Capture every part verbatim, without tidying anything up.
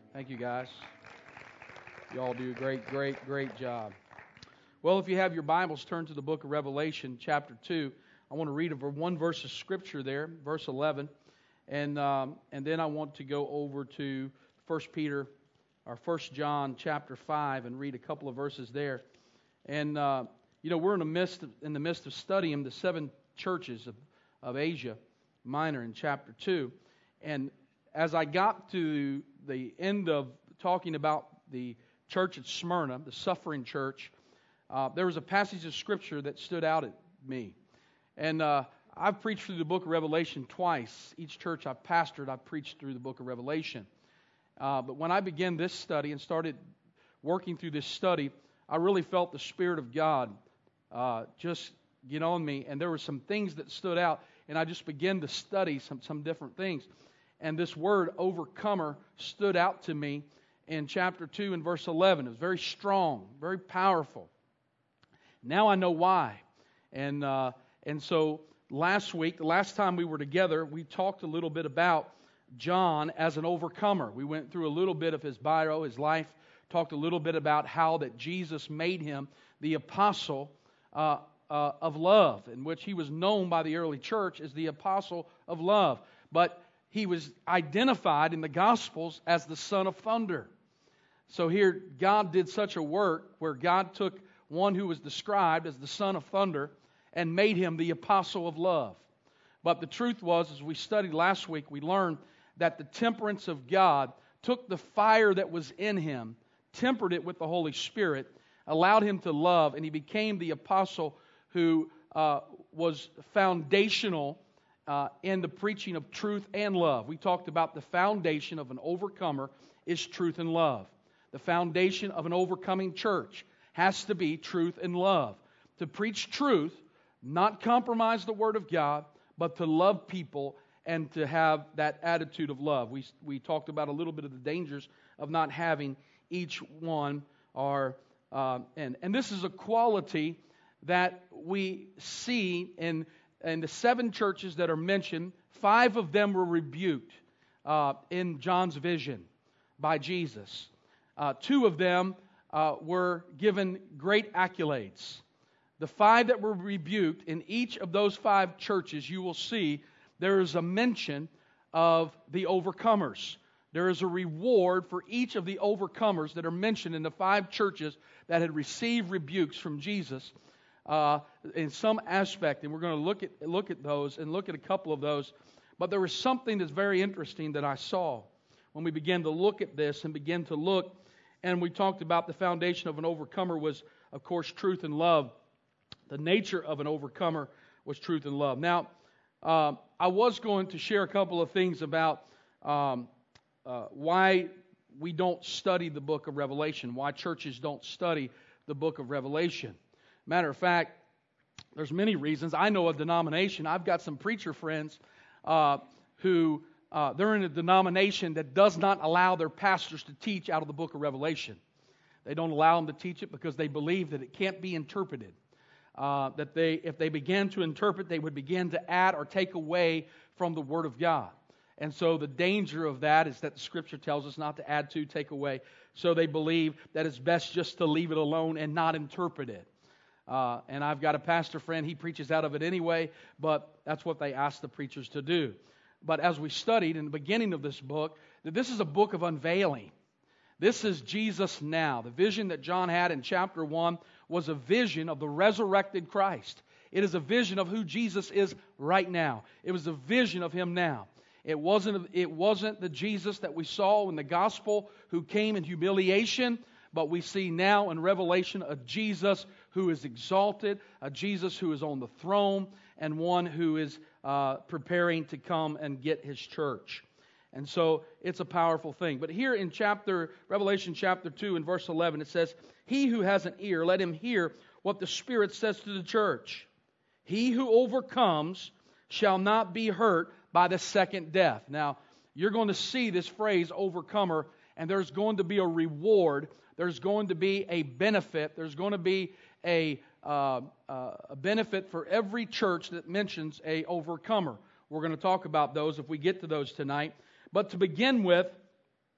Thank you, guys. You all do a great, great, great job. Well, if you have your Bibles, turn to the book of Revelation, chapter two. I want to read over one verse of Scripture there, verse eleven. And um, and then I want to go over to First Peter, or First John, chapter five, and read a couple of verses there. And, uh, you know, we're in the midst of, in the midst of studying the seven churches of, of Asia Minor in chapter two. And as I got to the end of talking about the church at Smyrna, the suffering church, uh, there was a passage of Scripture that stood out at me. And uh, I've preached through the book of Revelation twice. Each church I've pastored, I've preached through the book of Revelation. Uh, but when I began this study and started working through this study, I really felt the Spirit of God uh, just get on me. And there were some things that stood out, and I just began to study some, some different things. And this word, overcomer, stood out to me in chapter two and verse eleven. It was very strong, very powerful. Now I know why. And uh, and so last week, the last time we were together, we talked a little bit about John as an overcomer. We went through a little bit of his bio, his life, talked a little bit about how that Jesus made him the apostle uh, uh, of love, in which he was known by the early church as the apostle of love. But he was identified in the Gospels as the Son of Thunder. So here, God did such a work where God took one who was described as the Son of Thunder and made him the Apostle of Love. But the truth was, as we studied last week, we learned that the temperance of God took the fire that was in him, tempered it with the Holy Spirit, allowed him to love, and he became the apostle who uh, was foundational Uh, in the preaching of truth and love. We talked about the foundation of an overcomer is truth and love. The foundation of an overcoming church has to be truth and love. To preach truth, not compromise the Word of God, but to love people and to have that attitude of love. We we talked about a little bit of the dangers of not having each one are uh, and and this is a quality that we see in. And the seven churches that are mentioned, five of them were rebuked uh, in John's vision by Jesus. Uh, two of them uh, were given great accolades. The five that were rebuked, in each of those five churches, you will see there is a mention of the overcomers. There is a reward for each of the overcomers that are mentioned in the five churches that had received rebukes from Jesus. Uh, in some aspect, and we're going to look at look at those and look at a couple of those. But there was something that's very interesting that I saw when we began to look at this and begin to look, and we talked about the foundation of an overcomer was, of course, truth and love. The nature of an overcomer was truth and love. Now, uh, I was going to share a couple of things about um, uh, why we don't study the book of Revelation, why churches don't study the book of Revelation. Matter of fact, there's many reasons. I know a denomination. I've got some preacher friends uh, who uh, they're in a denomination that does not allow their pastors to teach out of the book of Revelation. They don't allow them to teach it because they believe that it can't be interpreted. Uh, that they, if they began to interpret, they would begin to add or take away from the Word of God. And so the danger of that is that the Scripture tells us not to add to, take away. So they believe that it's best just to leave it alone and not interpret it. Uh, and I've got a pastor friend, he preaches out of it anyway, but that's what they ask the preachers to do. But as we studied in the beginning of this book, that this is a book of unveiling. This is Jesus now. The vision that John had in chapter one was a vision of the resurrected Christ. It is a vision of who Jesus is right now. It was a vision of Him now. It wasn't, it wasn't the Jesus that we saw in the gospel who came in humiliation, but we see now in Revelation a Jesus who is exalted, a Jesus who is on the throne, and one who is uh, preparing to come and get His church. And so it's a powerful thing. But here in chapter Revelation chapter two and verse eleven, it says, "He who has an ear, let him hear what the Spirit says to the church. He who overcomes shall not be hurt by the second death." Now, you're going to see this phrase, overcomer, and there's going to be a reward. There's going to be a benefit. There's going to be a, uh, uh, a benefit for every church that mentions a overcomer. We're going to talk about those if we get to those tonight. But to begin with,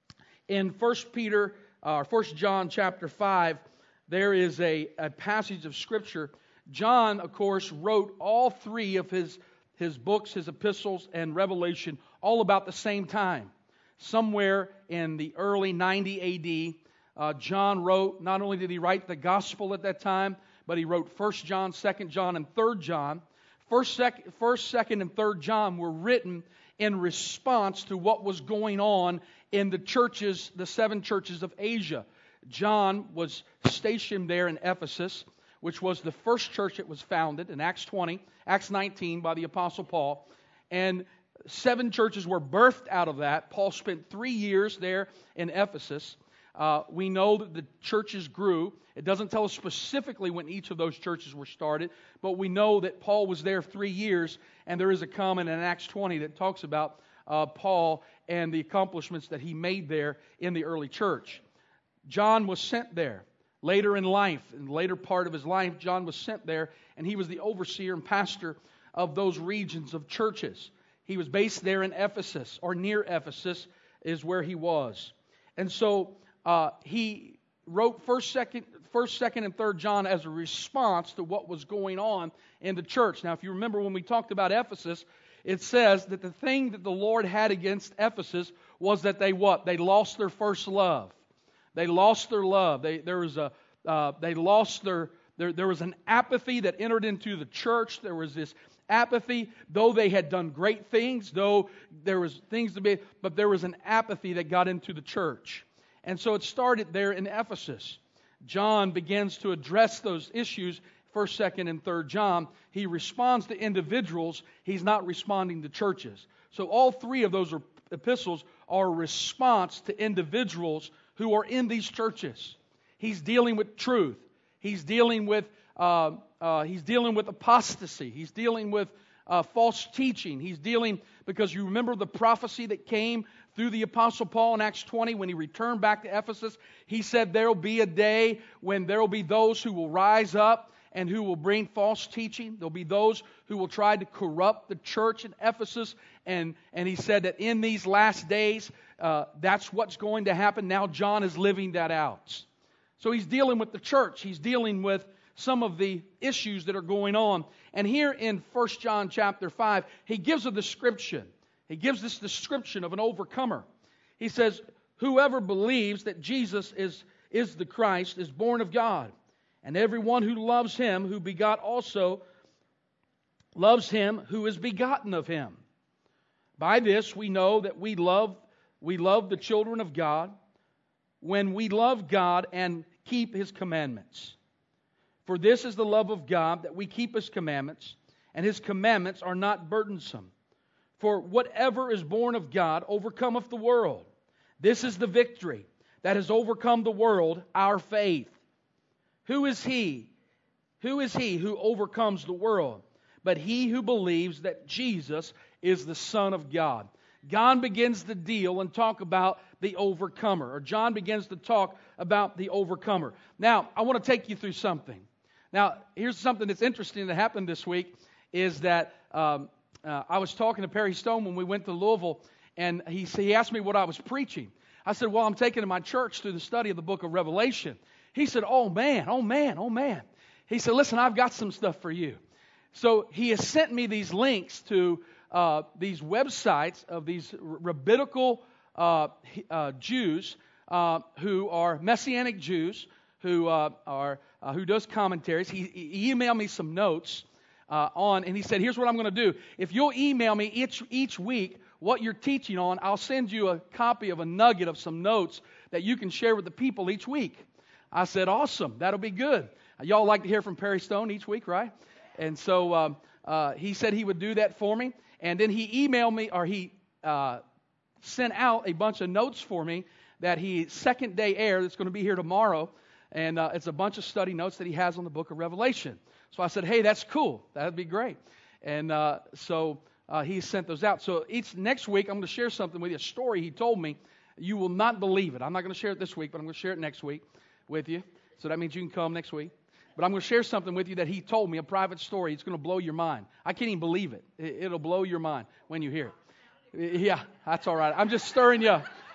In First Peter, uh, First John chapter five, there is a, a passage of Scripture. John, of course, wrote all three of his, his books, his epistles, and Revelation all about the same time. Somewhere in the early ninety A D, uh, John wrote, not only did he write the gospel at that time, but he wrote First John, Second John, and Third John. First, sec- First, Second, and Third John were written in response to what was going on in the churches, the seven churches of Asia. John was stationed there in Ephesus, which was the first church that was founded in Acts twenty, Acts nineteen by the Apostle Paul. And seven churches were birthed out of that. Paul spent three years there in Ephesus. Uh, we know that the churches grew. It doesn't tell us specifically when each of those churches were started, but we know that Paul was there three years, and there is a comment in Acts twenty that talks about uh, Paul and the accomplishments that he made there in the early church. John was sent there. Later in life, in the later part of his life, John was sent there, and he was the overseer and pastor of those regions of churches. He was based there in Ephesus, or near Ephesus is where he was. And so uh, he wrote First, Second, First, Second, and Third John as a response to what was going on in the church. Now, if you remember when we talked about Ephesus, it says that the thing that the Lord had against Ephesus was that they what? They lost their first love. They lost their love. They there was a uh, they lost their there. There was an apathy that entered into the church. There was this apathy, though they had done great things, though there was things to be, but there was an apathy that got into the church, and so it started there in Ephesus. John begins to address those issues. First, Second, and Third John. He responds to individuals. He's not responding to churches. So all three of those are, epistles are a response to individuals who are in these churches. He's dealing with truth. He's dealing with uh, uh, he's dealing with apostasy. He's dealing with uh, false teaching. He's dealing, because you remember the prophecy that came through the Apostle Paul in Acts twenty when he returned back to Ephesus. He said there will be a day when there will be those who will rise up and who will bring false teaching. There'll be those who will try to corrupt the church in Ephesus. And, and he said that in these last days, uh, that's what's going to happen. Now John is living that out. So he's dealing with the church. He's dealing with some of the issues that are going on. And here in First John chapter five, he gives a description. He gives this description of an overcomer. He says, whoever believes that Jesus is, is the Christ is born of God. And everyone who loves Him, who begot also, loves Him who is begotten of Him. By this we know that we love, we love the children of God, when we love God and keep His commandments. For this is the love of God, that we keep His commandments, and His commandments are not burdensome. For whatever is born of God overcometh the world. This is the victory that has overcome the world, our faith. Who is he? Who is he who overcomes the world? But he who believes that Jesus is the Son of God. God begins to deal and talk about the overcomer. Or John begins to talk about the overcomer. Now, I want to take you through something. Now, here's something that's interesting that happened this week, is that um, uh, I was talking to Perry Stone when we went to Louisville, and he, he asked me what I was preaching. I said, well, I'm taking to my church through the study of the book of Revelation. He said, oh man, oh man, oh man. He said, listen, I've got some stuff for you. So he has sent me these links to uh, these websites of these rabbinical uh, uh, Jews uh, who are Messianic Jews, who uh, are uh, who does commentaries. He, he emailed me some notes uh, on, and he said, here's what I'm going to do. If you'll email me each each week what you're teaching on, I'll send you a copy of a nugget of some notes that you can share with the people each week. I said, awesome, that'll be good. Y'all like to hear from Perry Stone each week, right? And so um, uh, he said he would do that for me. And then he emailed me, or he uh, sent out a bunch of notes for me that he, second day air, that's going to be here tomorrow. And uh, it's a bunch of study notes that he has on the book of Revelation. So I said, hey, that's cool. That'd be great. And uh, so uh, he sent those out. So each next week, I'm going to share something with you, a story he told me. You will not believe it. I'm not going to share it this week, but I'm going to share it next week with you. So that means you can come next week. But I'm going to share something with you that he told me, a private story. It's going to blow your mind. I can't even believe it. It'll blow your mind when you hear it. Yeah, that's all right. I'm just stirring you.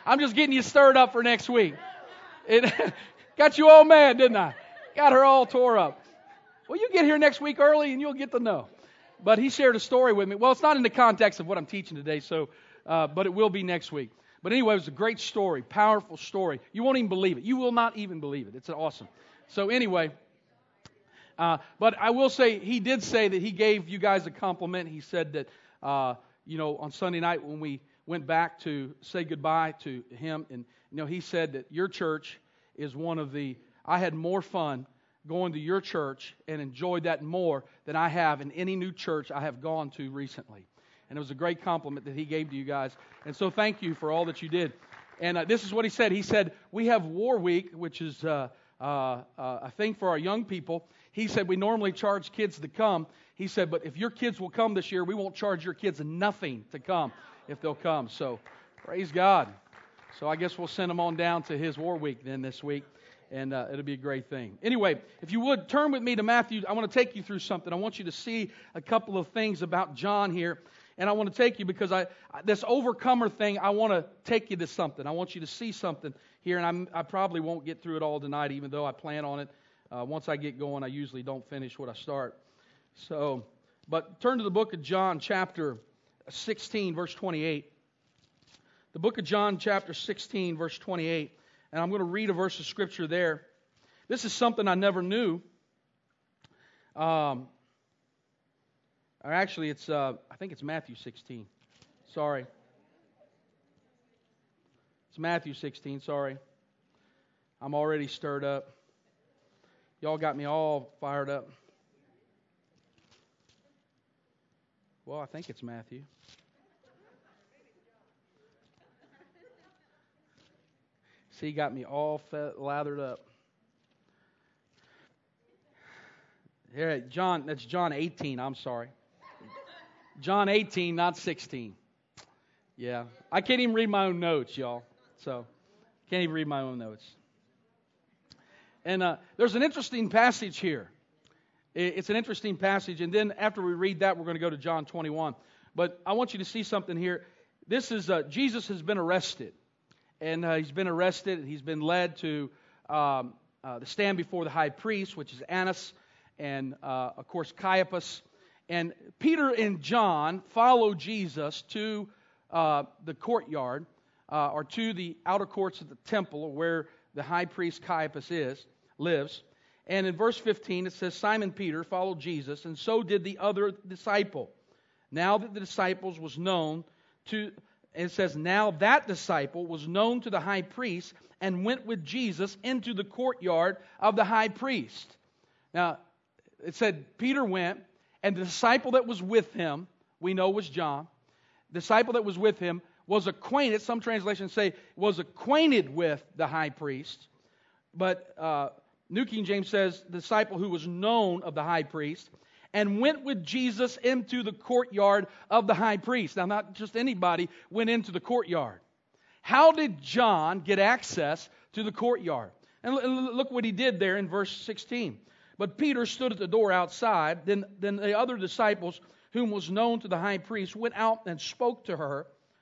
I'm just getting you stirred up for next week. It got you all mad, didn't I? Got her all tore up. Well, you get here next week early and you'll get to know. But he shared a story with me. Well, it's not in the context of what I'm teaching today, so uh, but it will be next week. But anyway, it was a great story, powerful story. You won't even believe it. You will not even believe it. It's awesome. So anyway, uh, but I will say, he did say that he gave you guys a compliment. He said that, uh, you know, on Sunday night when we went back to say goodbye to him, and, you know, he said that your church is one of the, I had more fun going to your church and enjoyed that more than I have in any new church I have gone to recently. And it was a great compliment that he gave to you guys. And so thank you for all that you did. And uh, this is what he said. He said, we have War Week, which is uh, uh, uh, a thing for our young people. He said, we normally charge kids to come. He said, but if your kids will come this year, we won't charge your kids nothing to come if they'll come. So praise God. So I guess we'll send them on down to his War Week then this week. And uh, it'll be a great thing. Anyway, if you would, turn with me to Matthew. I want to take you through something. I want you to see a couple of things about John here. And I want to take you because I this overcomer thing, I want to take you to something. I want you to see something here. And I'm, I probably won't get through it all tonight, even though I plan on it. Uh, once I get going, I usually don't finish what I start. So, but turn to the book of John, chapter sixteen, verse twenty-eight. The book of John, chapter sixteen, verse twenty-eight. And I'm going to read a verse of Scripture there. This is something I never knew. Um, or actually, it's uh, I think it's Matthew sixteen. Sorry. It's Matthew sixteen, sorry. I'm already stirred up. Y'all got me all fired up. Well, I think it's Matthew. See, got me all fat, lathered up. Here, John, that's John eighteen, I'm sorry. John eighteen, not sixteen. Yeah, I can't even read my own notes, y'all. So, can't even read my own notes. And uh, there's an interesting passage here. It's an interesting passage, and then after we read that, we're going to go to John twenty-one. But I want you to see something here. This is, uh, Jesus has been arrested. And uh, he's been arrested, and he's been led to um, uh, the stand before the high priest, which is Annas, and uh, of course Caiaphas. And Peter and John follow Jesus to uh, the courtyard, uh, or to the outer courts of the temple, where the high priest Caiaphas is lives. And in verse fifteen, it says, Simon Peter followed Jesus, and so did the other disciple. Now that the disciples was known to... It says, now that disciple was known to the high priest and went with Jesus into the courtyard of the high priest. Now, it said Peter went, and the disciple that was with him, we know was John. The disciple that was with him was acquainted, some translations say, was acquainted with the high priest. But uh, New King James says, the disciple who was known of the high priest, and went with Jesus into the courtyard of the high priest. Now, not just anybody went into the courtyard. How did John get access to the courtyard? And look what he did there in verse sixteen. But Peter stood at the door outside. Then, then the other disciples, whom was known to the high priest, went out and spoke to her,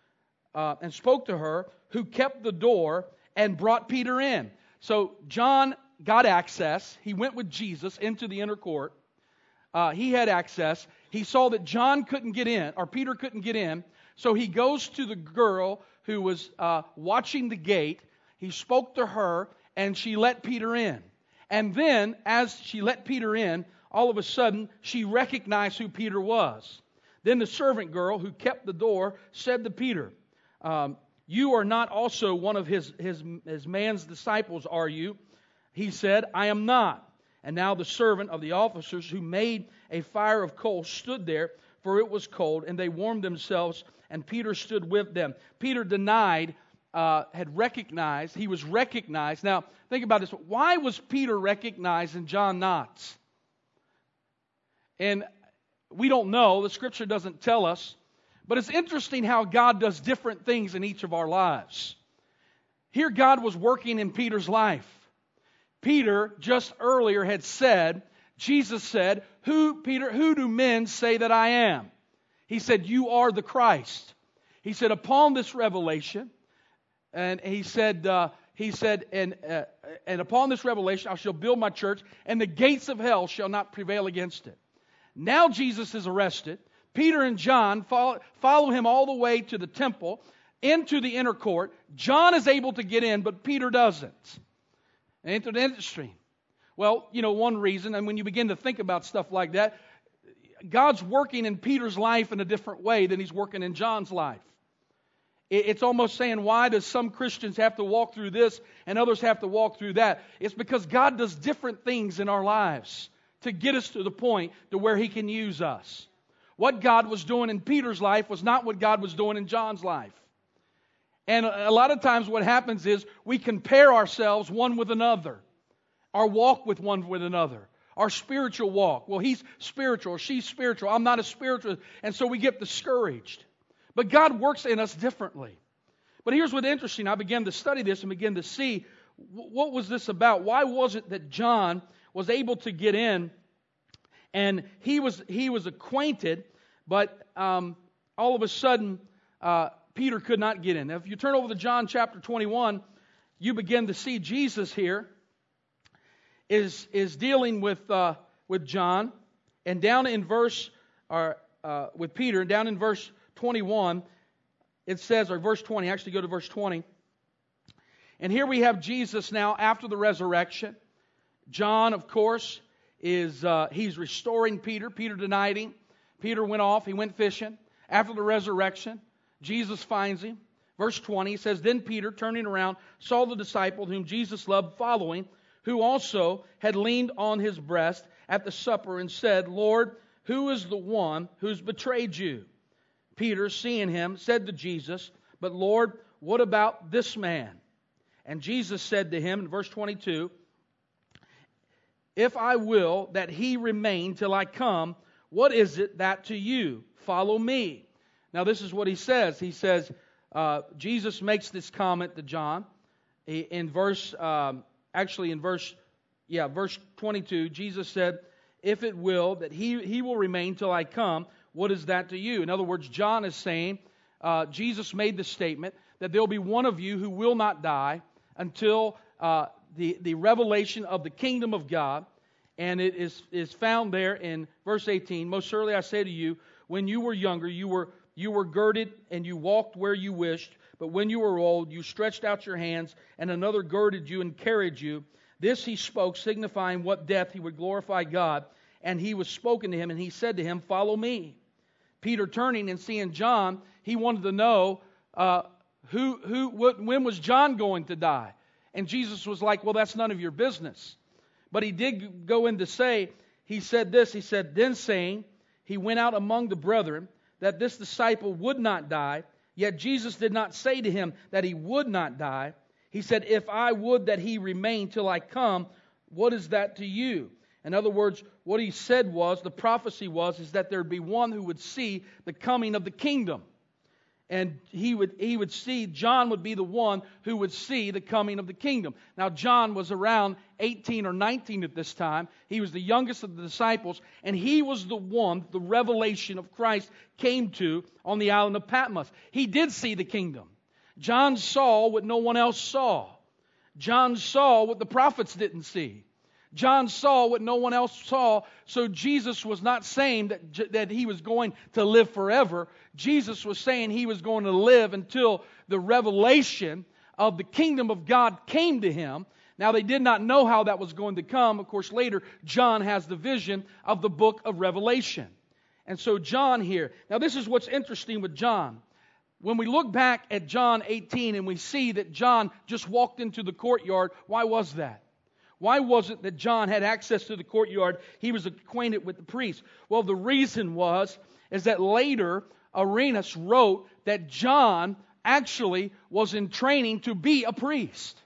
uh, and spoke to her, who kept the door, and brought Peter in. So John got access. He went with Jesus into the inner court. Uh, he had access. He saw that John couldn't get in, or Peter couldn't get in, so he goes to the girl who was uh, watching the gate. He spoke to her, and she let Peter in. And then, as she let Peter in, all of a sudden, she recognized who Peter was. Then the servant girl who kept the door said to Peter, um, you are not also one of his, his, his man's disciples, are you? He said, I am not. And now the servant of the officers who made a fire of coals stood there, for it was cold, and they warmed themselves, and Peter stood with them. Peter denied, uh, had recognized, he was recognized. Now, think about this. Why was Peter recognized and John not? And we don't know. The Scripture doesn't tell us. But it's interesting how God does different things in each of our lives. Here God was working in Peter's life. Peter just earlier had said, Jesus said, "Who, Peter, who do men say that I am?" He said, "You are the Christ." He said, upon this revelation, And he said, uh, he said, and, uh, and upon this revelation I shall build my church, and the gates of hell shall not prevail against it. Now Jesus is arrested. Peter and John follow, follow him all the way to the temple, into the inner court. John is able to get in, but Peter doesn't. Ain't it interesting? Well, you know, one reason, and when you begin to think about stuff like that, God's working in Peter's life in a different way than He's working in John's life. It's almost saying, why does some Christians have to walk through this and others have to walk through that? It's because God does different things in our lives to get us to the point to where He can use us. What God was doing in Peter's life was not what God was doing in John's life. And a lot of times what happens is we compare ourselves one with another. Our walk with one with another. Our spiritual walk. Well, he's spiritual, or she's spiritual. I'm not as spiritual. And so we get discouraged. But God works in us differently. But here's what's interesting. I began to study this and began to see what was this about. Why was it that John was able to get in and he was he was acquainted, but um, all of a sudden uh, Peter could not get in. Now, if you turn over to John chapter twenty-one, you begin to see Jesus here is is dealing with uh, with John, and down in verse or uh, with Peter, and down in verse twenty-one, it says, or verse twenty, actually go to verse twenty. And here we have Jesus now after the resurrection. John, of course, is uh, he's restoring Peter. Peter denied him. Peter went off. He went fishing. After the resurrection, Jesus finds him. Verse twenty says, Then Peter, turning around, saw the disciple whom Jesus loved following, who also had leaned on his breast at the supper and said, Lord, who is the one who's betrayed you? Peter, seeing him, said to Jesus, But Lord, what about this man? And Jesus said to him in verse twenty-two, If I will that he remain till I come, what is it that to you? Follow me. Now this is what he says. He says, uh, Jesus makes this comment to John. In verse, um, actually in verse, yeah, verse twenty-two, Jesus said, If it will that he, he will remain till I come, what is that to you? In other words, John is saying, uh, Jesus made the statement that there will be one of you who will not die until uh, the, the revelation of the kingdom of God. And it is, is found there in verse eighteen. Most certainly I say to you, when you were younger, you were, you were girded and you walked where you wished. But when you were old, you stretched out your hands, and another girded you and carried you. This he spoke, signifying what death he would glorify God. And he was spoken to him, and he said to him, Follow me. Peter, turning and seeing John, he wanted to know uh, who, who, what, when was John going to die? And Jesus was like, well, that's none of your business. But he did go in to say, he said this, he said, Then saying, he went out among the brethren, that this disciple would not die. Yet Jesus did not say to him that he would not die. He said, If I would that he remain till I come, what is that to you? In other words, what he said was, the prophecy was, is that there would be one who would see the coming of the kingdom. And he would he would see, John would be the one who would see the coming of the kingdom. Now, John was around eighteen or nineteen at this time. He was the youngest of the disciples, and he was the one the revelation of Christ came to on the island of Patmos. He did see the kingdom. John saw what no one else saw. John saw what the prophets didn't see. John saw what no one else saw, so Jesus was not saying that, that he was going to live forever. Jesus was saying he was going to live until the revelation of the kingdom of God came to him. Now, they did not know how that was going to come. Of course, later, John has the vision of the book of Revelation. And so John here, now this is what's interesting with John. When we look back at John eighteen and we see that John just walked into the courtyard, why was that? Why was it that John had access to the courtyard? He was acquainted with the priest. Well, the reason was, is that later Irenaeus wrote that John actually was in training to be a priest.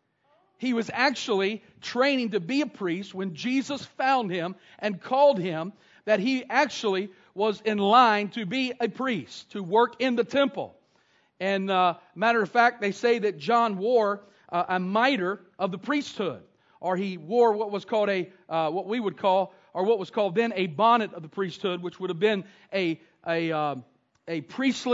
He was actually training to be a priest when Jesus found him and called him, that he actually was in line to be a priest, to work in the temple. And uh, matter of fact, they say that John wore uh, a mitre of the priesthood. Or he wore what was called a, uh, what we would call, or what was called then a bonnet of the priesthood, which would have been a a, uh, a priestly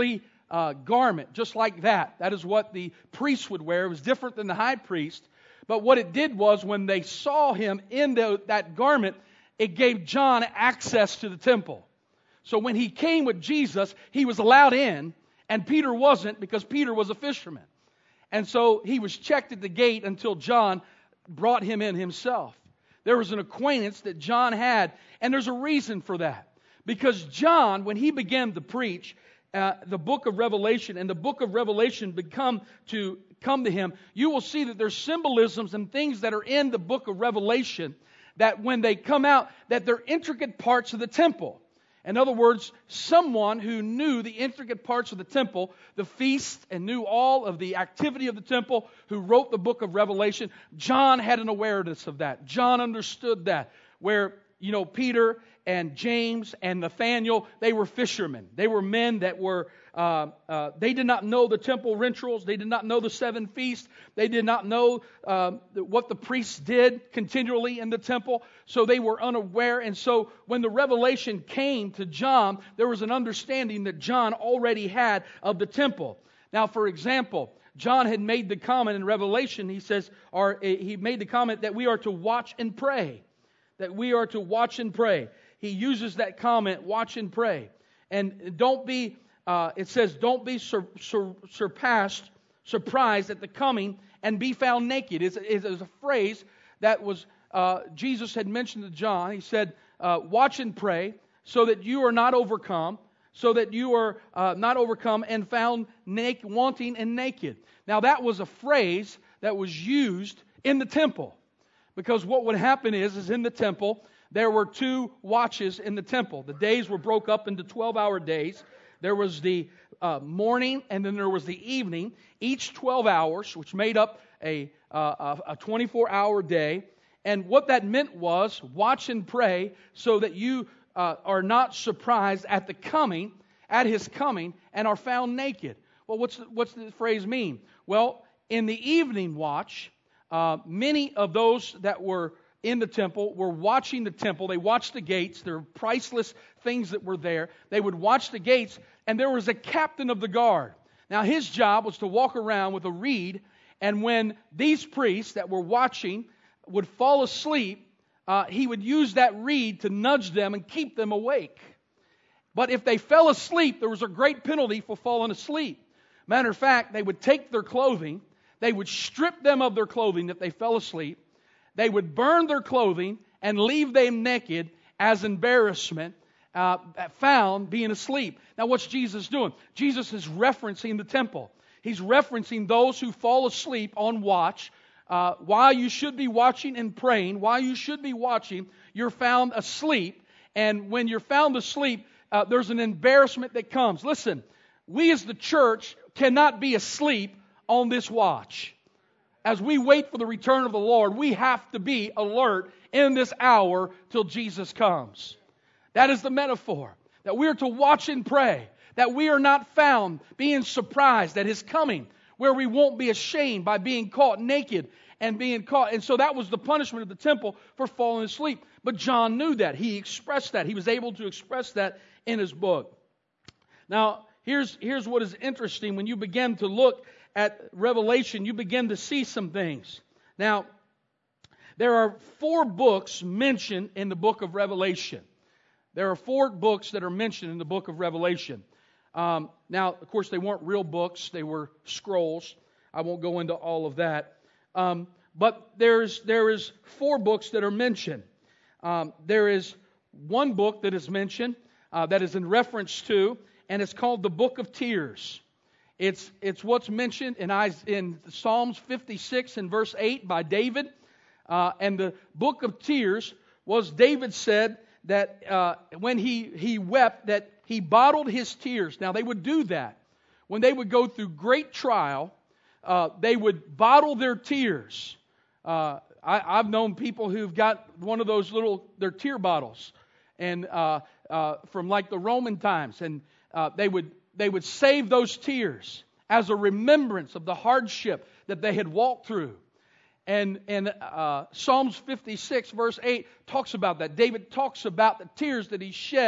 uh, garment, just like that. That is what the priest would wear. It was different than the high priest. But what it did was when they saw him in the, that garment, it gave John access to the temple. So when he came with Jesus, he was allowed in, and Peter wasn't, because Peter was a fisherman. And so he was checked at the gate until John brought him in himself. There was an acquaintance that John had, and there's a reason for that. Because John, when he began to preach uh, the book of Revelation, and the book of Revelation become to come to him, you will see that there's symbolisms and things that are in the book of Revelation that when they come out, that they're intricate parts of the temple. In other words, someone who knew the intricate parts of the temple, the feast, and knew all of the activity of the temple, who wrote the book of Revelation, John had an awareness of that. John understood that. Where, you know, Peter and James and Nathaniel, they were fishermen. They were men that were, uh, uh, they did not know the temple rituals. They did not know the seven feasts. They did not know uh, what the priests did continually in the temple. So they were unaware. And so when the revelation came to John, there was an understanding that John already had of the temple. Now, for example, John had made the comment in Revelation, he says, or he made the comment that we are to watch and pray. That we are to watch and pray. He uses that comment, watch and pray. And don't be, uh, it says, don't be sur- sur- surpassed, surprised at the coming and be found naked. It's, it's a phrase that was, uh, Jesus had mentioned to John. He said, uh, watch and pray so that you are not overcome, so that you are uh, not overcome and found naked, wanting and naked. Now that was a phrase that was used in the temple. Because what would happen is, is in the temple, there were two watches in the temple. The days were broke up into twelve-hour days. There was the uh, morning, and then there was the evening. Each twelve hours, which made up a uh, a twenty-four-hour day. And what that meant was, watch and pray so that you uh, are not surprised at the coming, at His coming, and are found naked. Well, what's the, what's the phrase mean? Well, in the evening watch, Uh, many of those that were in the temple were watching the temple. They watched the gates. There were priceless things that were there. They would watch the gates, and there was a captain of the guard. Now, his job was to walk around with a reed, and when these priests that were watching would fall asleep, uh, he would use that reed to nudge them and keep them awake. But if they fell asleep, there was a great penalty for falling asleep. Matter of fact, they would take their clothing. They would strip them of their clothing if they fell asleep. They would burn their clothing and leave them naked as embarrassment, uh, found being asleep. Now what's Jesus doing? Jesus is referencing the temple. He's referencing those who fall asleep on watch. Uh, while you should be watching and praying, while you should be watching, you're found asleep. And when you're found asleep, uh, there's an embarrassment that comes. Listen, we as the church cannot be asleep on this watch. As we wait for the return of the Lord, we have to be alert in this hour till Jesus comes. That is the metaphor. That we are to watch and pray. That we are not found being surprised at His coming. Where we won't be ashamed by being caught naked and being caught. And so that was the punishment of the temple for falling asleep. But John knew that. He expressed that. He was able to express that in his book. Now, here's, here's what is interesting. When you begin to look at Revelation, you begin to see some things. Now, there are four books mentioned in the book of Revelation. There are four books that are mentioned in the book of Revelation. Um, now, of course, they weren't real books. They were scrolls. I won't go into all of that. Um, but there's there is four books that are mentioned. Um, there is one book that is mentioned uh, that is in reference to, and it's called the Book of Tears. It's it's what's mentioned in, in Psalms fifty-six and verse eight by David. Uh, and the Book of Tears was, David said that uh, when he, he wept, that he bottled his tears. Now they would do that. When they would go through great trial, uh, they would bottle their tears. Uh, I, I've known people who've got one of those little, their tear bottles. And uh, uh, from like the Roman times. And uh, they would They would save those tears as a remembrance of the hardship that they had walked through. And, and uh, Psalms fifty-six verse eight talks about that. David talks about the tears that he shed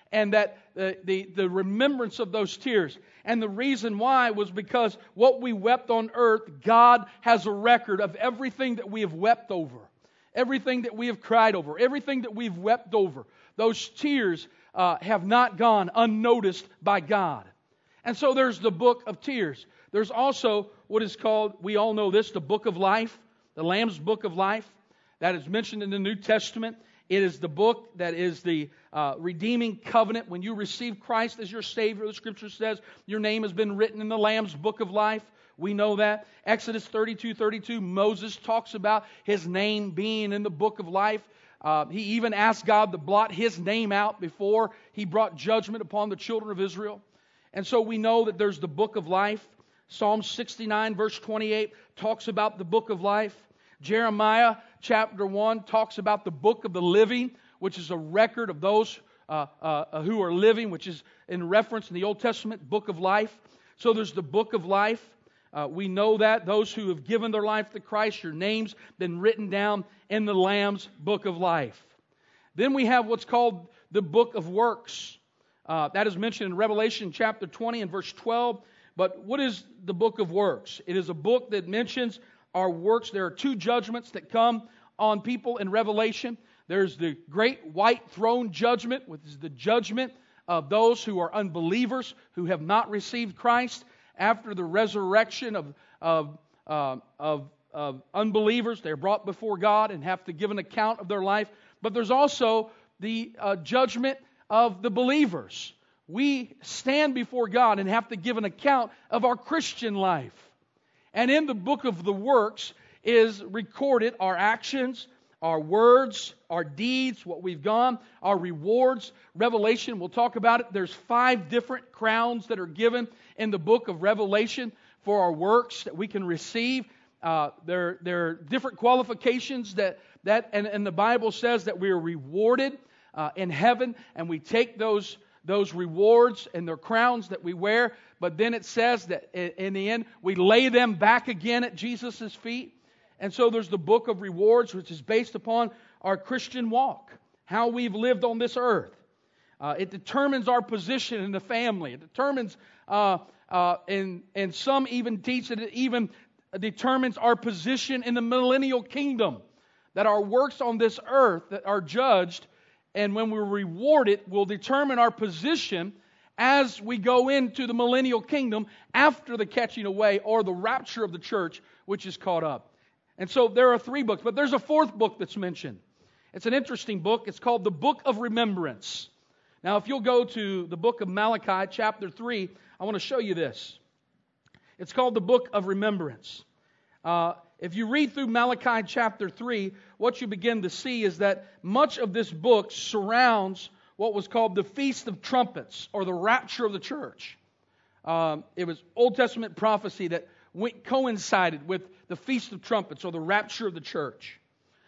and that uh, the, the remembrance of those tears. And the reason why was because what we wept on earth, God has a record of everything that we have wept over, everything that we have cried over, everything that we've wept over. Those tears uh, have not gone unnoticed by God. And so there's the book of tears. There's also what is called, we all know this, the book of life, the Lamb's book of life. That is mentioned in the New Testament. It is the book that is the uh, redeeming covenant. When you receive Christ as your Savior, the Scripture says your name has been written in the Lamb's book of life. We know that. Exodus thirty-two thirty-two, Moses talks about his name being in the book of life. Uh, he even asked God to blot his name out before he brought judgment upon the children of Israel. And so we know that there's the book of life. Psalm sixty-nine verse twenty-eight talks about the book of life. Jeremiah chapter one talks about the book of the living, which is a record of those uh, uh, who are living, which is in reference in the Old Testament book of life. So there's the book of life. Uh, we know that those who have given their life to Christ, your name's been written down in the Lamb's book of life. Then we have what's called the book of works. Uh, that is mentioned in Revelation chapter twenty and verse twelve. But what is the book of works? It is a book that mentions our works. There are two judgments that come on people in Revelation. There's the great white throne judgment, which is the judgment of those who are unbelievers, who have not received Christ. After the resurrection of, of, uh, of, of unbelievers, they're brought before God and have to give an account of their life. But there's also the uh, judgment of the believers. We stand before God and have to give an account of our Christian life. And in the book of the works is recorded our actions, our words, our deeds, what we've gone, our rewards. Revelation, we'll talk about it. There's five different crowns that are given in the book of Revelation for our works that we can receive. Uh, there, there are different qualifications that, that and, and the Bible says that we are rewarded uh, in heaven, and we take those those rewards and their crowns that we wear, but then it says that in the end, we lay them back again at Jesus' feet. And so there's the book of rewards, which is based upon our Christian walk, how we've lived on this earth. Uh, it determines our position in the family. It determines, uh, uh, and, and some even teach that it even determines our position in the millennial kingdom, that our works on this earth that are judged, and when we're rewarded, will determine our position as we go into the millennial kingdom after the catching away or the rapture of the church, which is caught up. And so there are three books, but there's a fourth book that's mentioned. It's an interesting book. It's called the Book of Remembrance. Now, if you'll go to the book of Malachi, chapter three, I want to show you this. It's called the Book of Remembrance. Uh, If you read through Malachi chapter three, what you begin to see is that much of this book surrounds what was called the Feast of Trumpets, or the rapture of the church. Um, it was Old Testament prophecy that went, coincided with the Feast of Trumpets, or the rapture of the church.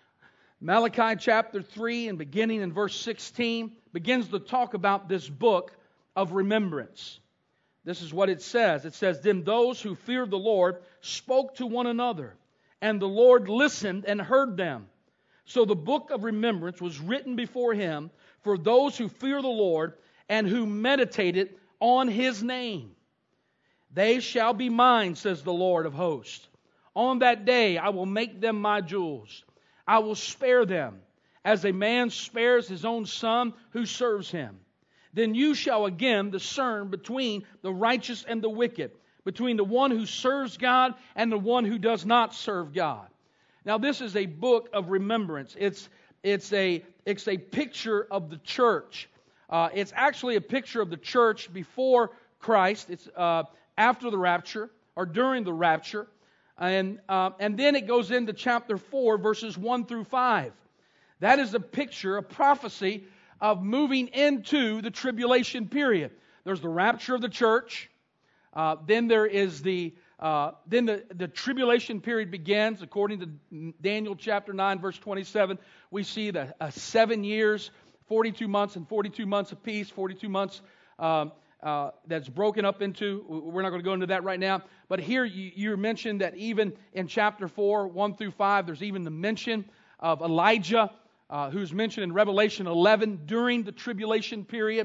Malachi chapter three, and beginning in verse sixteen, begins to talk about this book of remembrance. This is what it says. It says, "Then those who feared the Lord spoke to one another, and the Lord listened and heard them. So the book of remembrance was written before Him for those who fear the Lord and who meditated on His name. They shall be mine, says the Lord of hosts. On that day I will make them my jewels. I will spare them, as a man spares his own son who serves him. Then you shall again discern between the righteous and the wicked, between the one who serves God and the one who does not serve God." Now, this is a book of remembrance. It's it's a it's a picture of the church. Uh, it's actually a picture of the church before Christ. It's uh, after the rapture or during the rapture, and uh, and then it goes into chapter four, verses one through five. That is a picture, a prophecy of moving into the tribulation period. There's the rapture of the church. Uh, then there is the uh, then the, the tribulation period begins. According to Daniel chapter nine, verse twenty-seven, we see the uh, seven years, forty-two months, and forty-two months of peace. Forty-two months um, uh, that's broken up into. We're not going to go into that right now. But here you, you mentioned that even in chapter four, one through five, there's even the mention of Elijah, uh, who's mentioned in Revelation eleven during the tribulation period.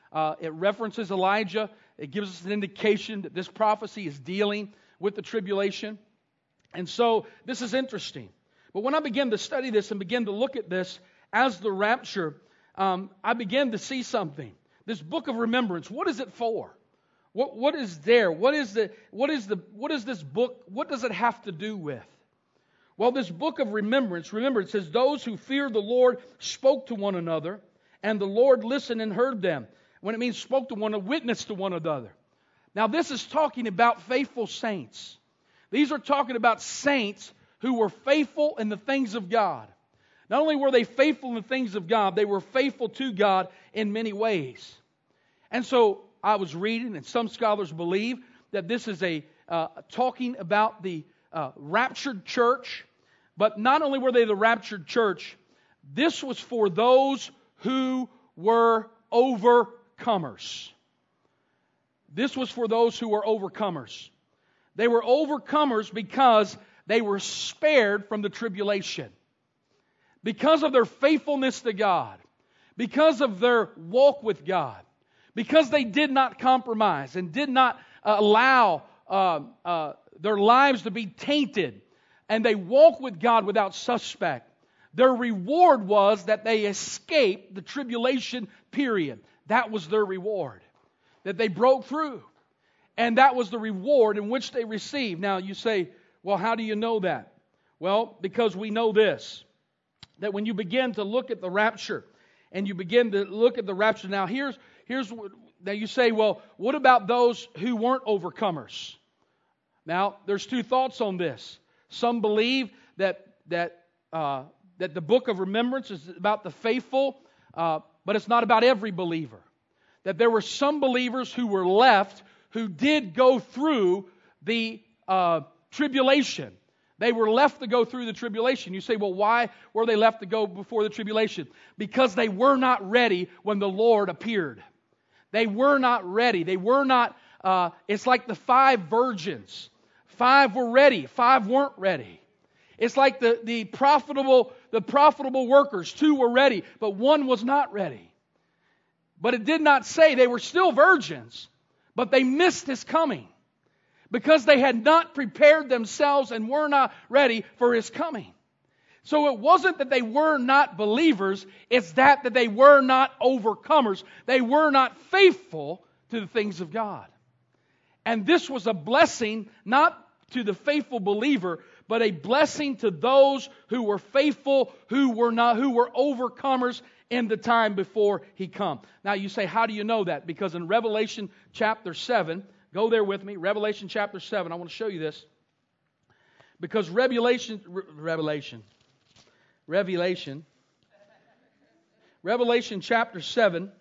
Uh, it references Elijah. It gives us an indication that this prophecy is dealing with the tribulation. And so this is interesting. But when I began to study this and begin to look at this as the rapture, um, I began to see something. This book of remembrance, what is it for? What what is there? What is the what is the what is this book? What does it have to do with? Well, this book of remembrance, remember it says, those who feared the Lord spoke to one another, and the Lord listened and heard them. When it means spoke to one another, witnessed to one another. Now this is talking about faithful saints. These are talking about saints who were faithful in the things of God. Not only were they faithful in the things of God, they were faithful to God in many ways. And so I was reading, and some scholars believe that this is a uh, talking about the uh, raptured church. But not only were they the raptured church, this was for those who were overcomers. This was for those who were overcomers. They were overcomers because they were spared from the tribulation. Because of their faithfulness to God. Because of their walk with God. Because they did not compromise and did not uh, allow uh, uh, their lives to be tainted. And they walked with God without suspect. Their reward was that they escaped the tribulation period. That was their reward. That they broke through. And that was the reward in which they received. Now you say, well, how do you know that? Well, because we know this. That when you begin to look at the rapture, and you begin to look at the rapture, now here's, here's what, now you say, well, what about those who weren't overcomers? Now, there's two thoughts on this. Some believe that that uh, that the book of remembrance is about the faithful, uh, but it's not about every believer. That there were some believers who were left who did go through the uh, tribulation. They were left to go through the tribulation. You say, well, why were they left to go before the tribulation? Because they were not ready when the Lord appeared. They were not ready. They were not, uh, it's like the five virgins. Five were ready, five weren't ready. It's like the, the profitable the profitable workers. Two were ready, but one was not ready. But it did not say they were still virgins, but they missed His coming because they had not prepared themselves and were not ready for His coming. So it wasn't that they were not believers, it's that, that they were not overcomers. They were not faithful to the things of God. And this was a blessing, not to the faithful believer, but a blessing to those who were faithful, who were not, who were overcomers in the time before He come. Now you say, how do you know that? Because in Revelation chapter seven, go there with me, Revelation chapter seven, I want to show you this. Because Revelation, Revelation, Revelation, Revelation chapter seven,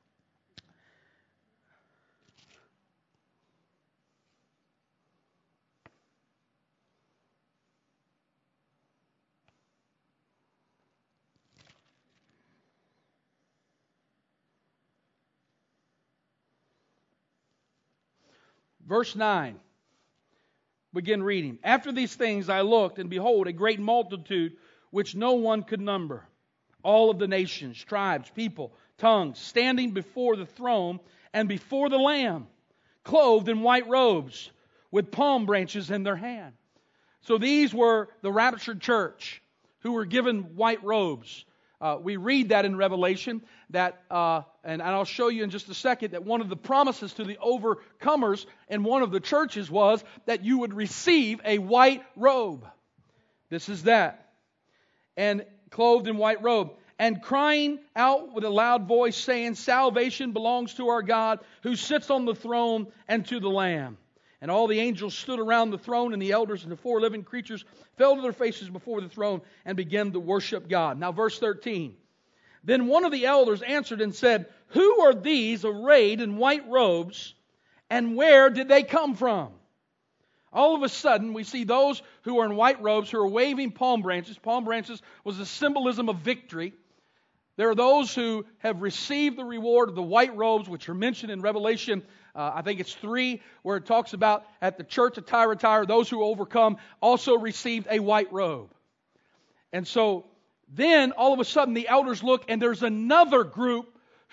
verse nine, begin reading. After these things I looked, and behold, a great multitude which no one could number, all of the nations, tribes, people, tongues, standing before the throne and before the Lamb, clothed in white robes, with palm branches in their hand. So these were the raptured church who were given white robes. Uh, we read that in Revelation, that, uh, and I'll show you in just a second, that one of the promises to the overcomers in one of the churches was that you would receive a white robe. This is that. And clothed in white robe, and crying out with a loud voice, saying, salvation belongs to our God, who sits on the throne and to the Lamb. And all the angels stood around the throne, and the elders and the four living creatures fell to their faces before the throne and began to worship God. Now verse thirteen. Then one of the elders answered and said, who are these arrayed in white robes, and where did they come from? All of a sudden, we see those who are in white robes who are waving palm branches. Palm branches was a symbolism of victory. There are those who have received the reward of the white robes, which are mentioned in Revelation, uh, I think it's three, where it talks about at the church of Thyatira, those who overcome also received a white robe. And so then, all of a sudden, the elders look, and there's another group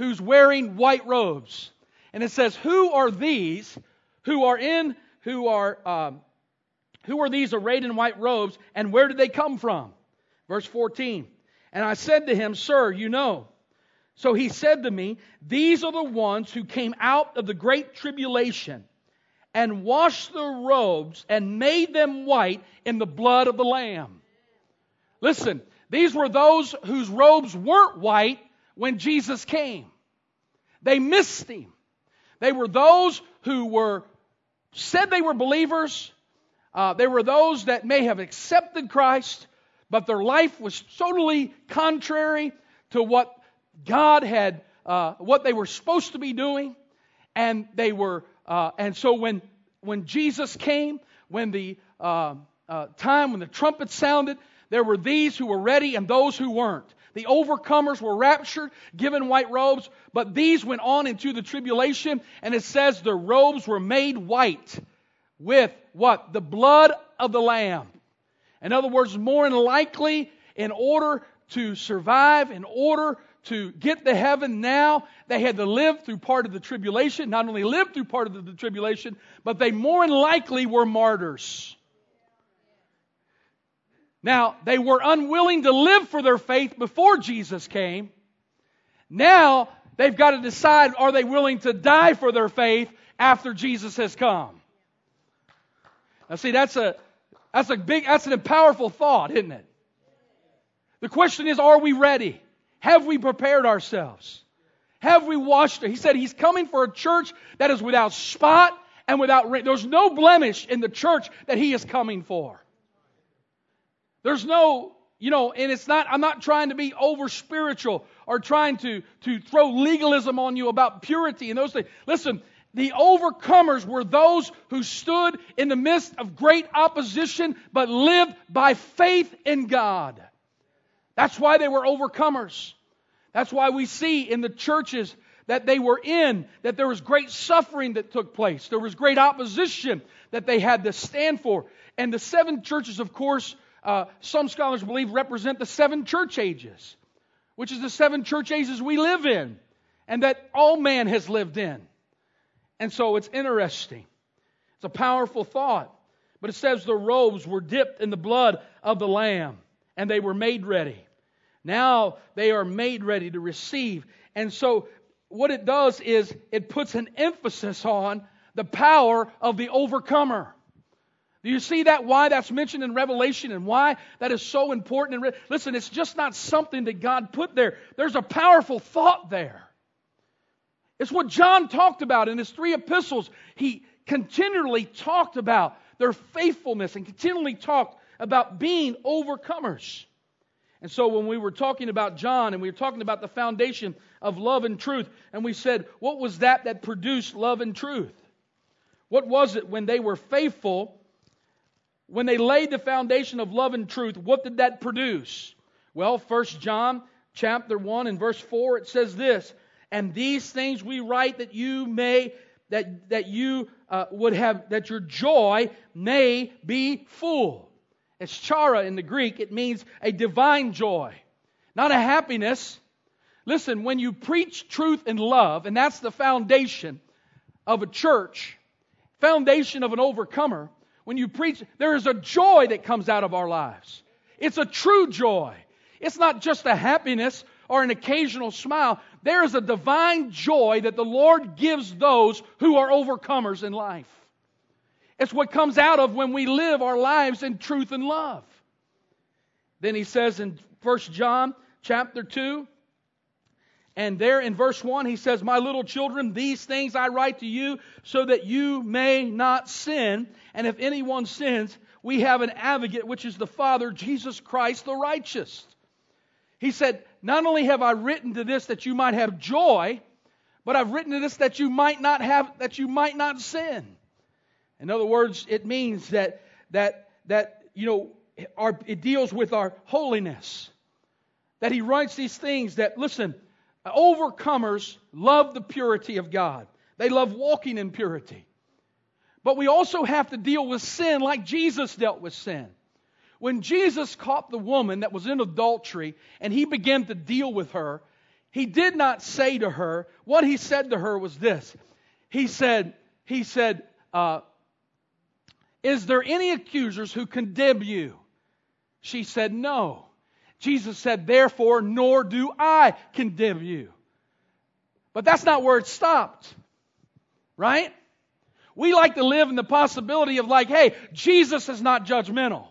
who's wearing white robes. And it says, who are these who are in, who are, um, who are these arrayed in white robes, and where did they come from? Verse fourteen. And I said to him, Sir, you know. So he said to me, these are the ones who came out of the great tribulation and washed their robes and made them white in the blood of the Lamb. Listen, these were those whose robes weren't white when Jesus came. They missed Him. They were those who were said they were believers. Uh, they were those that may have accepted Christ, but their life was totally contrary to what God had, uh, what they were supposed to be doing, and they were, uh, and so when when Jesus came, when the uh, uh, time when the trumpet sounded, there were these who were ready and those who weren't. The overcomers were raptured, given white robes, but these went on into the tribulation, and it says their robes were made white with what? The blood of the Lamb. In other words, more than likely, in order to survive, in order to get to heaven now, they had to live through part of the tribulation. Not only live through part of the, the tribulation, but they more than likely were martyrs. Now, they were unwilling to live for their faith before Jesus came. Now, they've got to decide, are they willing to die for their faith after Jesus has come? Now, see, that's a that's a big, that's a powerful thought, isn't it? The question is, are we ready? Have we prepared ourselves? Have we washed it? He said He's coming for a church that is without spot and without wrinkle. There's no blemish in the church that He is coming for. There's no, you know, and it's not, I'm not trying to be over spiritual or trying to, to throw legalism on you about purity and those things. Listen, the overcomers were those who stood in the midst of great opposition but lived by faith in God. That's why they were overcomers. That's why we see in the churches that they were in, that there was great suffering that took place. There was great opposition that they had to stand for. And the seven churches, of course, uh, some scholars believe represent the seven church ages, which is the seven church ages we live in, and that all man has lived in. And so it's interesting. It's a powerful thought. But it says the robes were dipped in the blood of the Lamb, and they were made ready. Now they are made ready to receive. And so what it does is it puts an emphasis on the power of the overcomer. Do you see that? Why that's mentioned in Revelation and why that is so important? And listen, it's just not something that God put there. There's a powerful thought there. It's what John talked about in his three epistles. He continually talked about their faithfulness and continually talked about being overcomers. And so when we were talking about John and we were talking about the foundation of love and truth, and we said, what was that that produced love and truth? What was it when they were faithful, when they laid the foundation of love and truth, what did that produce? Well, First John chapter one and verse four, it says this, and these things we write that you may, that, that you uh, would have, that your joy may be full. It's chara in the Greek. It means a divine joy, not a happiness. Listen, when you preach truth and love, and that's the foundation of a church, foundation of an overcomer, when you preach, there is a joy that comes out of our lives. It's a true joy. It's not just a happiness or an occasional smile. There is a divine joy that the Lord gives those who are overcomers in life. It's what comes out of when we live our lives in truth and love. Then he says in First John chapter two, and there in verse one, he says, my little children, these things I write to you so that you may not sin. And if anyone sins, we have an advocate, which is the Father, Jesus Christ the righteous. He said, not only have I written to this that you might have joy, but I've written to this that you might not have, that you might not sin. In other words, it means that that that you know our, it deals with our holiness. That he writes these things that, listen, overcomers love the purity of God. They love walking in purity. But we also have to deal with sin like Jesus dealt with sin. When Jesus caught the woman that was in adultery and he began to deal with her, He did not say to her, what he said to her was this. He said, he said, uh, is there any accusers who condemn you? She said, no. Jesus said, therefore, nor do I condemn you. But that's not where it stopped. Right? We like to live in the possibility of like, hey, Jesus is not judgmental.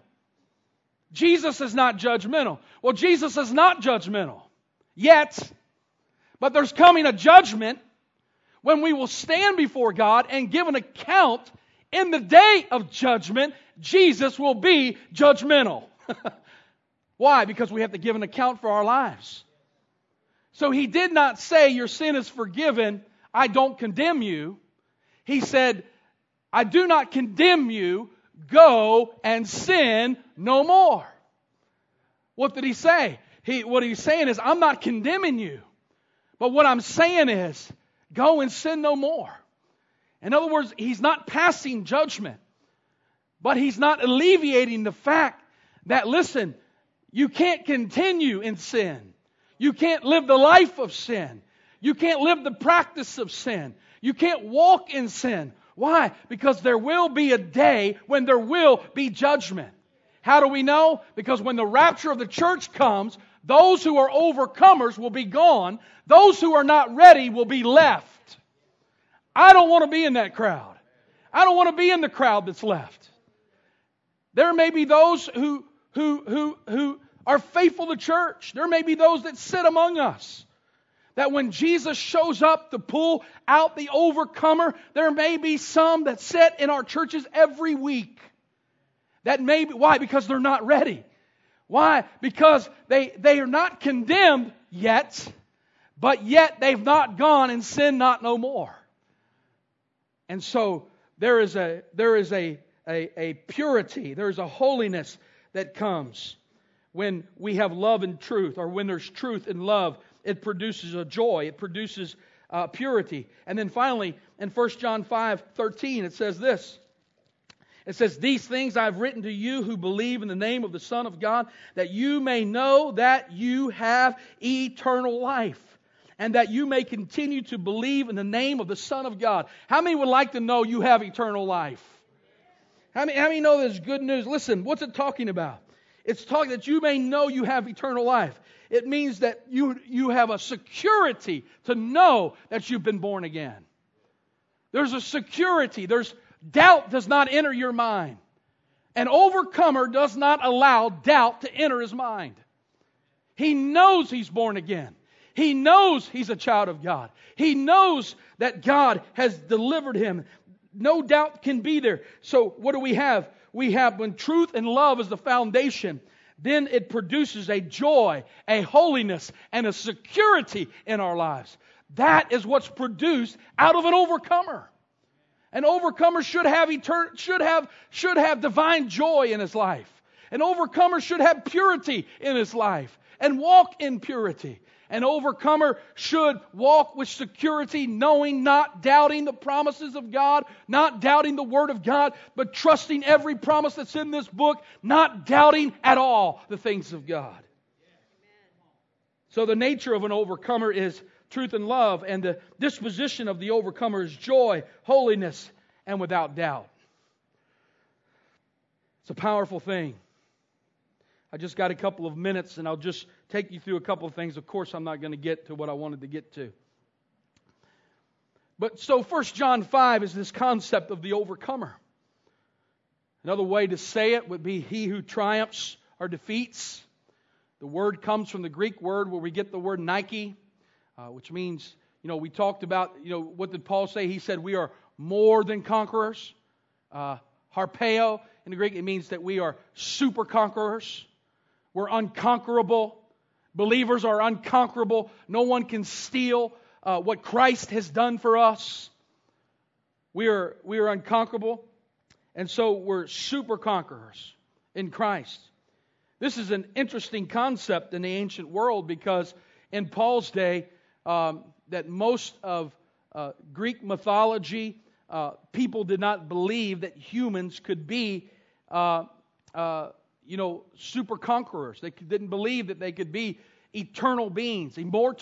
Jesus is not judgmental. Well, Jesus is not judgmental yet. But there's coming a judgment when we will stand before God and give an account. In the day of judgment, Jesus will be judgmental. Why? Because we have to give an account for our lives. So He did not say, your sin is forgiven, I don't condemn you. He said, I do not condemn you, go and sin no more. What did He say? He, what He's saying is, I'm not condemning you. But what I'm saying is, go and sin no more. In other words, He's not passing judgment. But He's not alleviating the fact that, listen, you can't continue in sin. You can't live the life of sin. You can't live the practice of sin. You can't walk in sin. Why? Because there will be a day when there will be judgment. How do we know? Because when the rapture of the church comes, those who are overcomers will be gone. Those who are not ready will be left. I don't want to be in that crowd. I don't want to be in the crowd that's left. There may be those who, who, who, who are faithful to church. There may be those that sit among us. That when Jesus shows up to pull out the overcomer, there may be some that sit in our churches every week. That may be, why? Because they're not ready. Why? Because they, they are not condemned yet, but yet they've not gone and sinned not no more. And so there is a there is a, a, a purity, there is a holiness that comes when we have love and truth, or when there's truth and love. It produces a joy. It produces uh, purity. And then finally, in First John five thirteen, it says this. It says, these things I've written to you who believe in the name of the Son of God, that you may know that you have eternal life, and that you may continue to believe in the name of the Son of God. How many would like to know you have eternal life? How many, how many know there's good news? Listen, what's it talking about? It's talking that you may know you have eternal life. It means that you, you have a security to know that you've been born again. There's a security. There's doubt does not enter your mind. An overcomer does not allow doubt to enter his mind. He knows he's born again. He knows he's a child of God. He knows that God has delivered him. No doubt can be there. So what do we have? We have when truth and love is the foundation, then it produces a joy, a holiness, and a security in our lives. That is what's produced out of an overcomer. An overcomer should have etern- should have should have divine joy in his life. An overcomer should have purity in his life and walk in purity. An overcomer should walk with security, knowing, not doubting the promises of God, not doubting the Word of God, but trusting every promise that's in this book, not doubting at all the things of God. So the nature of an overcomer is truth and love, and the disposition of the overcomer is joy, holiness, and without doubt. It's a powerful thing. I just got a couple of minutes, and I'll just take you through a couple of things. Of course, I'm not going to get to what I wanted to get to. But so First John five is this concept of the overcomer. Another way to say it would be he who triumphs or defeats. The word comes from the Greek word where we get the word Nike, uh, which means, you know, we talked about, you know, what did Paul say? He said we are more than conquerors. Uh, harpeo in the Greek, it means that we are super conquerors. We're unconquerable. Believers are unconquerable. No one can steal uh, what Christ has done for us. We are, we are unconquerable. And so we're super conquerors in Christ. This is an interesting concept in the ancient world because in Paul's day, um, that most of uh, Greek mythology, uh, people did not believe that humans could be uh, uh, you know, super conquerors. They didn't believe that they could be eternal beings, immortal.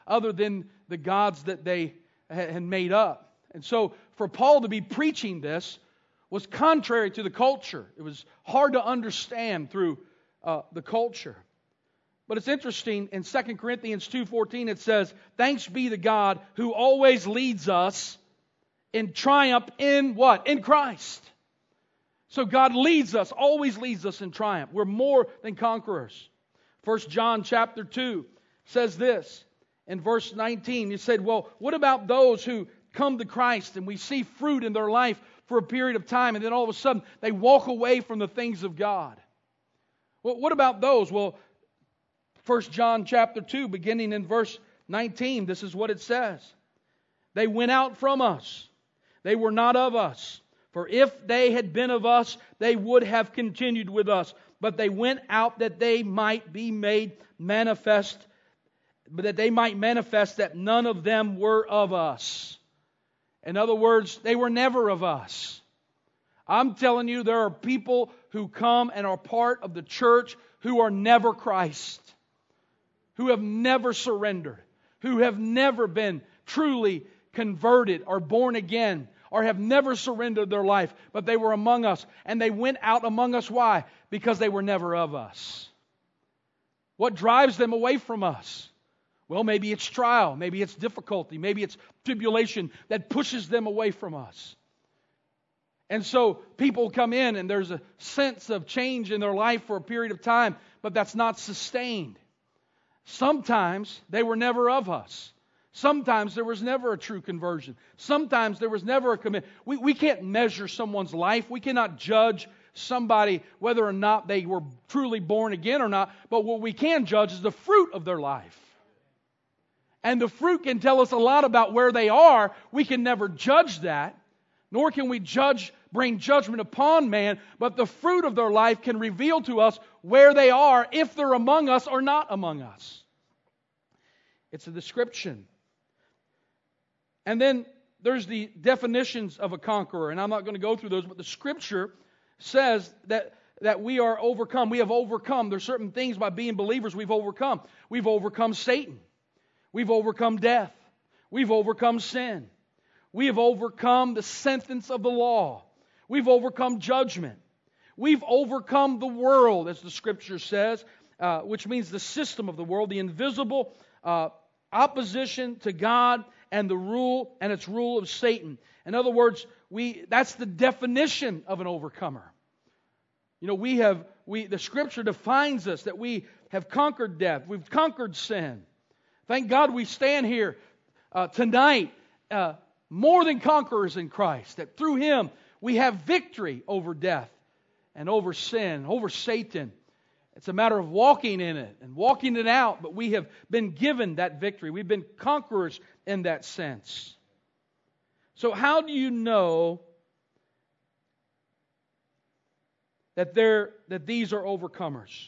other than the gods that they had made up. And so for Paul to be preaching this was contrary to the culture. It was hard to understand through uh, the culture. But it's interesting, in Second Corinthians two fourteen it says, "Thanks be to God who always leads us in triumph in what? In Christ." So God leads us, always leads us in triumph. We're more than conquerors. First John chapter two says this, in verse nineteen, he said, well, what about those who come to Christ and we see fruit in their life for a period of time and then all of a sudden they walk away from the things of God? Well, what about those? Well, First John chapter two, beginning in verse nineteen, this is what it says. They went out from us. They were not of us. For if they had been of us, they would have continued with us. But they went out that they might be made manifest, but that they might manifest that none of them were of us. In other words, they were never of us. I'm telling you, there are people who come and are part of the church who are never Christ, who have never surrendered, who have never been truly converted or born again, or have never surrendered their life, but they were among us. And they went out among us. Why? Because they were never of us. What drives them away from us? Well, maybe it's trial, maybe it's difficulty, maybe it's tribulation that pushes them away from us. And so people come in and there's a sense of change in their life for a period of time, but that's not sustained. Sometimes they were never of us. Sometimes there was never a true conversion. Sometimes there was never a commitment. We, we can't measure someone's life. We cannot judge somebody whether or not they were truly born again or not. But what we can judge is the fruit of their life. And the fruit can tell us a lot about where they are. We can never judge that. Nor can we judge, bring judgment upon man. But the fruit of their life can reveal to us where they are, if they're among us or not among us. It's a description. And then there's the definitions of a conqueror. And I'm not going to go through those, but the Scripture says that, that we are overcome. We have overcome. There's certain things by being believers we've overcome. We've overcome Satan. We've overcome death. We've overcome sin. We have overcome the sentence of the law. We've overcome judgment. We've overcome the world, as the Scripture says, uh, which means the system of the world, the invisible uh, opposition to God and the rule and its rule of Satan. In other words, we that's the definition of an overcomer. You know, we have we the Scripture defines us that we have conquered death. We've conquered sin. Thank God we stand here uh, tonight uh, more than conquerors in Christ. That through Him we have victory over death and over sin, over Satan. It's a matter of walking in it and walking it out, but we have been given that victory. We've been conquerors in that sense. So how do you know that they're that these are overcomers?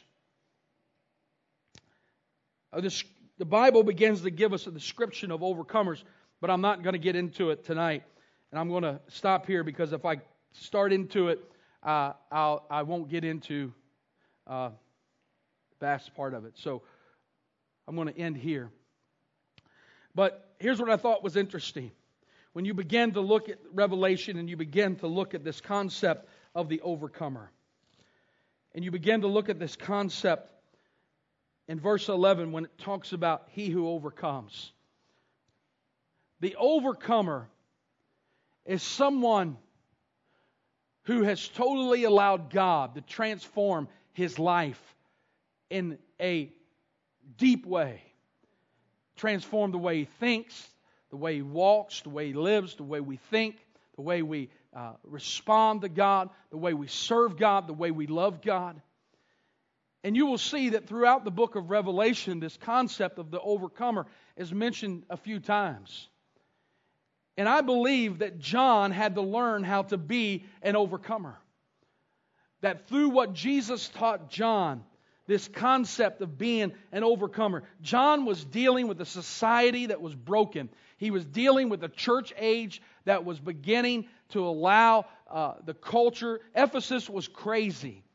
Uh, this, the Bible begins to give us a description of overcomers, but I'm not going to get into it tonight. And I'm going to stop here because if I start into it, uh, I'll, I won't get into uh, the vast part of it. So I'm going to end here. But here's what I thought was interesting. When you begin to look at Revelation and you begin to look at this concept of the overcomer, and you begin to look at this concept in verse eleven when it talks about he who overcomes. The overcomer is someone who has totally allowed God to transform his life in a deep way. Transform the way he thinks, the way he walks, the way he lives, the way we think, the way we uh, respond to God, the way we serve God, the way we love God. And you will see that throughout the book of Revelation, this concept of the overcomer is mentioned a few times. And I believe that John had to learn how to be an overcomer. That through what Jesus taught John, this concept of being an overcomer, John was dealing with a society that was broken. He was dealing with a church age that was beginning to allow uh, the culture. Ephesus was crazy.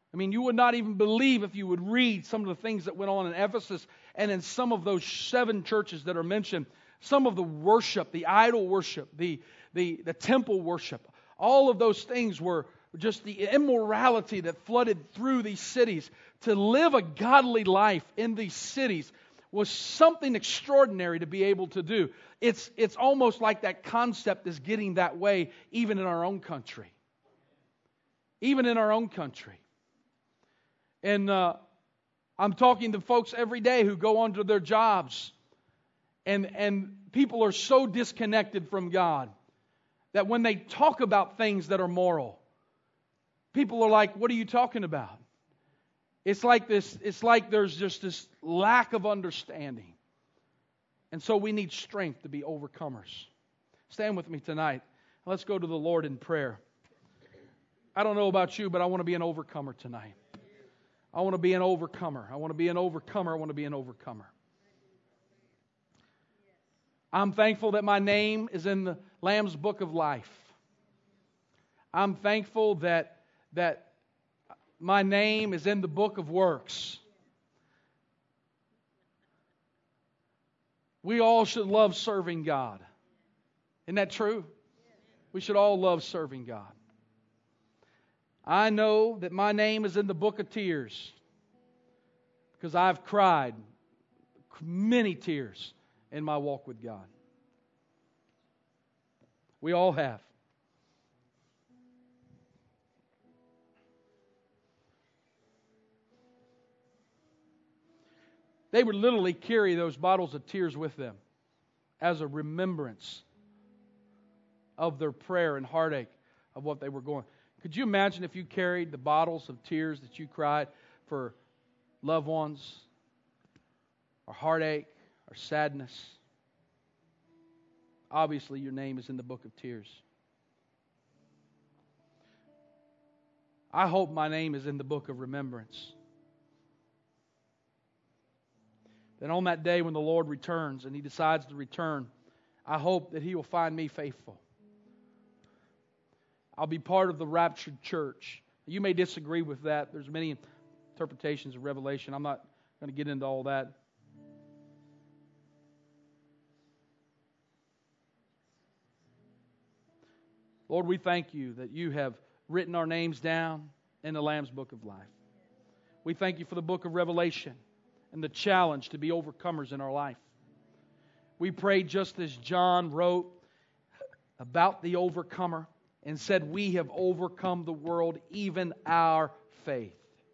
I mean, you would not even believe if you would read some of the things that went on in Ephesus and in some of those seven churches that are mentioned. Some of the worship, the idol worship, the, the, the temple worship, all of those things were just the immorality that flooded through these cities. To live a godly life in these cities was something extraordinary to be able to do. It's, it's almost like that concept is getting that way even in our own country. Even in our own country. And uh, I'm talking to folks every day who go onto their jobs. And, and people are so disconnected from God that when they talk about things that are moral, people are like, what are you talking about? It's like this, it's like there's just this lack of understanding. And so we need strength to be overcomers. Stand with me tonight. Let's go to the Lord in prayer. I don't know about you, but I want to be an overcomer tonight. I want to be an overcomer. I want to be an overcomer. I want to be an overcomer. I'm thankful that my name is in the Lamb's Book of Life. I'm thankful that, that my name is in the book of works. We all should love serving God. Isn't that true? We should all love serving God. I know that my name is in the book of tears because I've cried many tears in my walk with God. We all have. They would literally carry those bottles of tears with them as a remembrance of their prayer and heartache of what they were going. Could you imagine if you carried the bottles of tears that you cried for loved ones, or heartache, or sadness? Obviously, your name is in the book of tears. I hope my name is in the book of remembrance. That on that day when the Lord returns and He decides to return, I hope that He will find me faithful. I'll be part of the raptured church. You may disagree with that. There's many interpretations of Revelation. I'm not going to get into all that. Lord, we thank You that You have written our names down in the Lamb's Book of Life. We thank You for the book of Revelation and the challenge to be overcomers in our life. We pray just as John wrote about the overcomer and said, we have overcome the world, even our faith.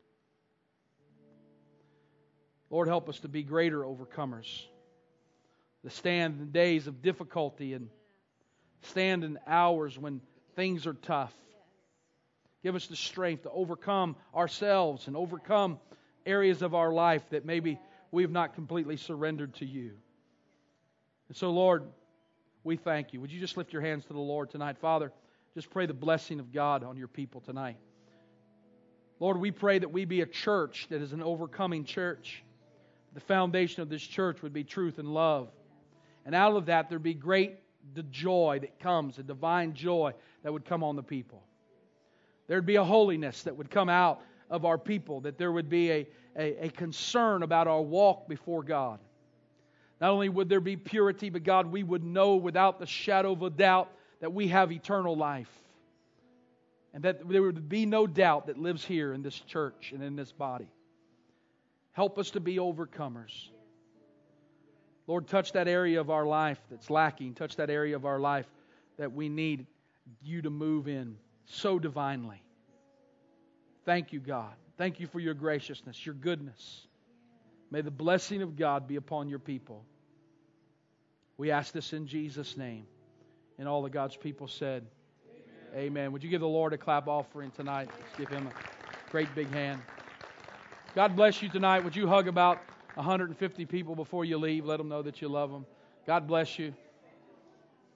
Lord, help us to be greater overcomers, to stand in days of difficulty and stand in hours when things are tough. Give us the strength to overcome ourselves and overcome areas of our life that maybe we have not completely surrendered to You. And so, Lord, we thank You. Would you just lift your hands to the Lord tonight? Father, just pray the blessing of God on Your people tonight. Lord, we pray that we be a church that is an overcoming church. The foundation of this church would be truth and love. And out of that, there would be great the joy that comes, a divine joy that would come on the people. There would be a holiness that would come out of our people, that there would be a, a, a concern about our walk before God. Not only would there be purity, but God, we would know without the shadow of a doubt that we have eternal life. And that there would be no doubt that lives here in this church and in this body. Help us to be overcomers. Lord, touch that area of our life that's lacking. Touch that area of our life that we need You to move in so divinely. Thank You, God. Thank You for Your graciousness, Your goodness. May the blessing of God be upon Your people. We ask this in Jesus' name. And all the God's people said, Amen. Amen. Would you give the Lord a clap offering tonight? Let's give Him a great big hand. God bless you tonight. Would you hug about one hundred fifty people before you leave? Let them know that you love them. God bless you.